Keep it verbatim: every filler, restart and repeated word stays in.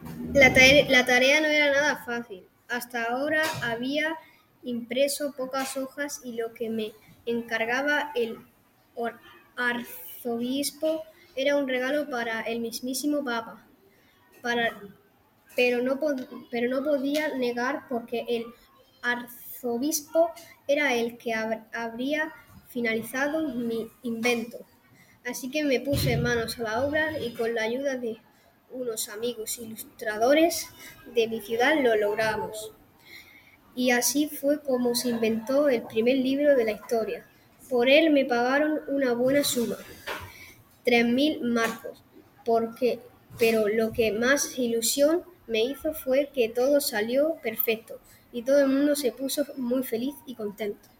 La tarea, la tarea no era nada fácil. Hasta ahora había impreso pocas hojas y lo que me encargaba el arzobispo era un regalo para el mismísimo Papa. Para, pero, no pod, pero no podía negar porque el arzobispo era el que hab, habría finalizado mi invento. Así que me puse manos a la obra y con la ayuda de unos amigos ilustradores de mi ciudad lo logramos. Y así fue como se inventó el primer libro de la historia. Por él me pagaron una buena suma, tres mil marcos, porque, pero lo que más ilusión me hizo fue que todo salió perfecto y todo el mundo se puso muy feliz y contento.